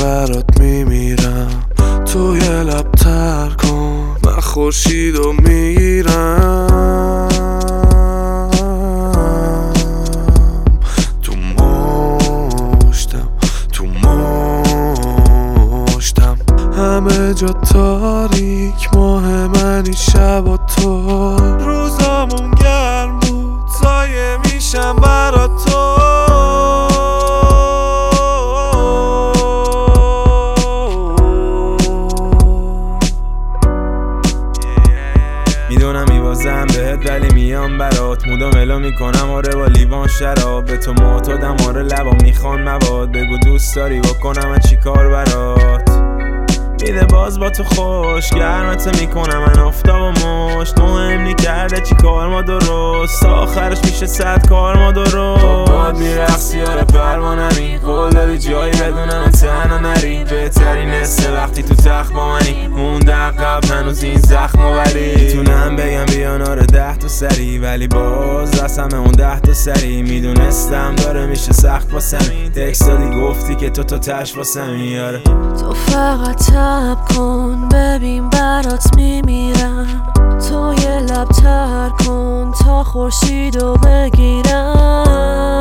برات میمیرم، توی لب تر کن من خورشیدو میگیرم. تو مشتم همه جا تاریک، ماه منی شب و تو. روزامون گرم بود سایه میشم برا تو. میدونم میوازم بهت ولی میام برات، مودو ملو میکنم آره با لیوان شراب. به تو معتادم آره لبا میخوان مواد، بگو دوست داری بکنم من چی کار برات. میده باز با تو خوش گرمت میکنم من آفتاب و مشت. مهم نی کرده چی کار ما درست، آخرش میشه 100 کار ما درست. باد میرقصی آره پروانمی، قول دادی جایی بدونم تنها نری. بهترین حسه وقتی تو تخت با منی، مونده عقب هنوز این زخم و ولی. میتونم بگم بیان آره 10 تا سری، ولی باز رسم اون 10 تا سری. میدونستم داره میشه سخت واسمی، تکست دادی گفتی که تو تش واسمی. آره تو فقط تب کن ببین برات میمیرم، تو یه لب تر کن تا خورشیدو بگیرم.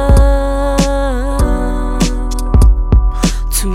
تو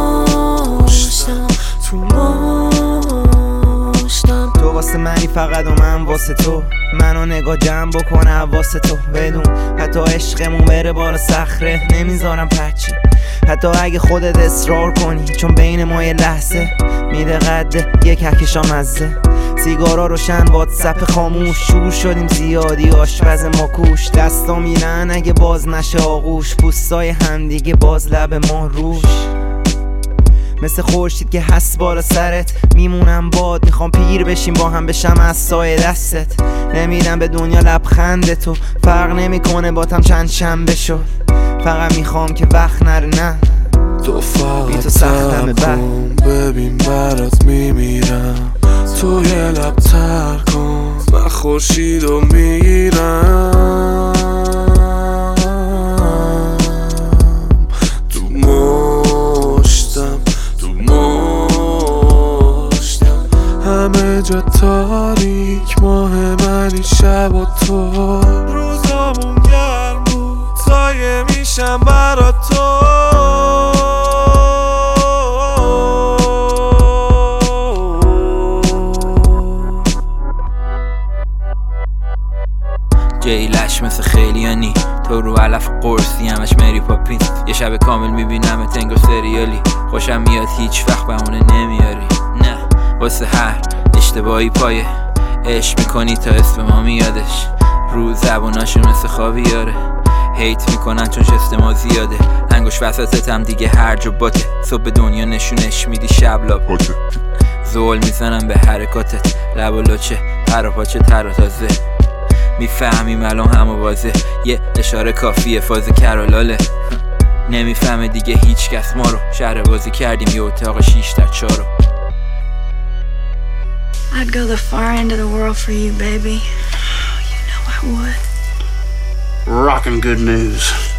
مشتم تو واسه منی فقط و من واسه تو، منو نگاه جمع بکنه واسه تو. بدون حتی عشقمون بره بالا صخره نمیذارم پرچی، حتی اگه خودت اصرار کنی، چون بین ما یه لحظه میده قده یک کهکشا مزه. سیگارا روشن واتساپ خاموش، شور شدیم زیادی آشپز ما کوش. دستا میرن اگه باز نشه آغوش، پوستای همدیگه باز لب ما روش. مثل خورشید که هست بالا سرت میمونم باد، میخوام پیر بشیم با هم بشم از سایه دستت. نمیدم به دنیا لبخند تو، فرق نمیکنه باتم چند شنبه شد. فقط میخوام که وقت نره نه تو فقط تب کن ببین برات میمیرم، تو یه لب تر کن من خورشیدو میگیرم. تو مشتم همه جا تاریک، ماه منی شب و تو. روزامون گرم بود سایه میشم برا تو. جیلش مثل خیلیانی، تو رو علف قرصی همش مری پاپین. یه شب کامل میبینم تنگو سریالی، خوشم میاد هیچ وقت بهونه نمیاری. نه واسه هر اشتباهی پایه عشق میکنی تا اسم ما میادش. رو زبوناشون مثل خاویاره، هیت میکنن چون شست ما زیاده. انگوش وسطتم دیگه هرج و باته، صبح دنیا نشونش میدی شب لاباته. زول میزنم به حرکاتت، لب و لچه پر و پاچه تر و تازه. میفهمیم الان همه واضح، یه اشاره کافیه فاز کرالاله. نمیفهمه دیگه هیچ کس ما رو، شهر بازی کردیم یه اتاق 6 در 4. I'd go the far end of the world for you, baby. You know I would. Rockin' good news.